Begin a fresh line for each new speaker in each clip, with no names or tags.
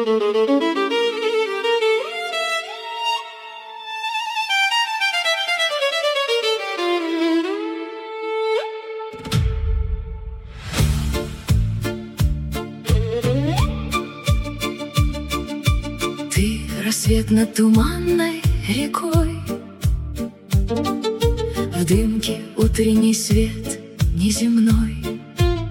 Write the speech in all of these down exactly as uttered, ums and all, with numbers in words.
Рассвет над туманной рекой, в дымке утренний свет неземной,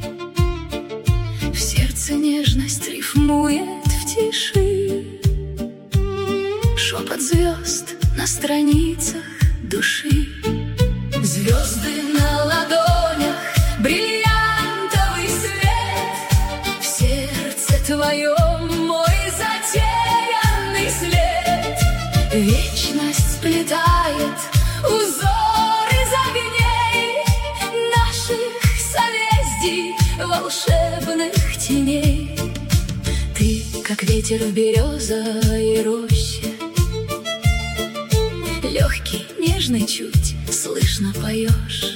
в сердце нежность рифмует в тиши, шепот звезд на страницах души. Звезды на ладонях, бриллиантовый свет, в сердце твоем мой затерянный след. Вечность сплетает узор из огней наших созвездий, волшебных теней. Ты, как ветер в березовой роще, легкий, нежный, чуть слышно поешь.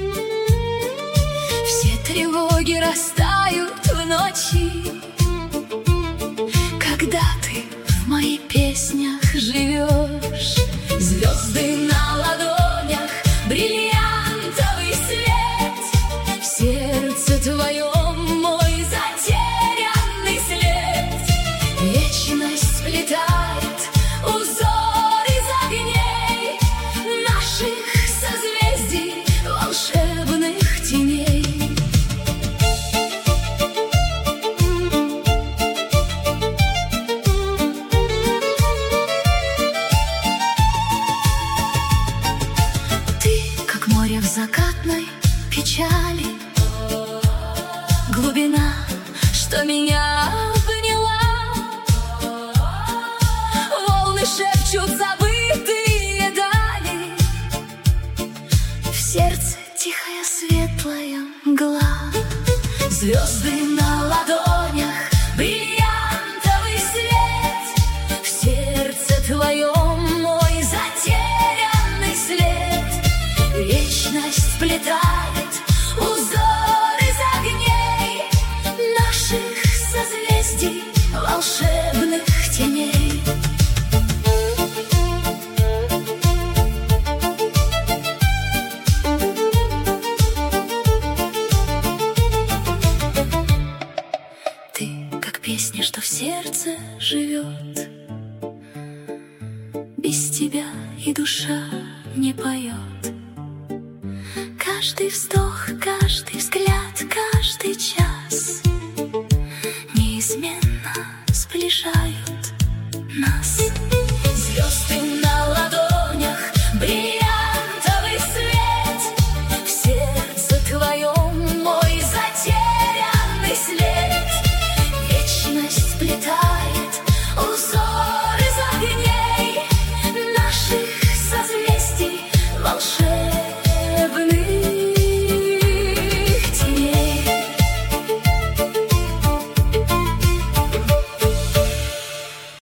Все тревоги растают в ночи, когда ты в моих песнях живешь. Звезды на ладонях, бриллиантовый свет, в сердце твоем мой затерянный след. Вечность сплетает узор из огней наших созвездий, волшебных теней. Море в закатной печали, глубина, что меня обняла. Волны шепчут забытые дали, в сердце тихая светлая мгла. Звезды на ладонях, бриллиантовый свет, в сердце твоем мой затерянный след. Вечность сплетает узор из огней наших созвездий, волшебных теней. Ты, как песня, что в сердце живет, без тебя и душа не поет. Каждый вздох, каждый взгляд, каждый час неизменно сближают нас. Звезды на ладонях, бриллиантовый свет, в сердце твоем мой затерянный след. Вечность сплетает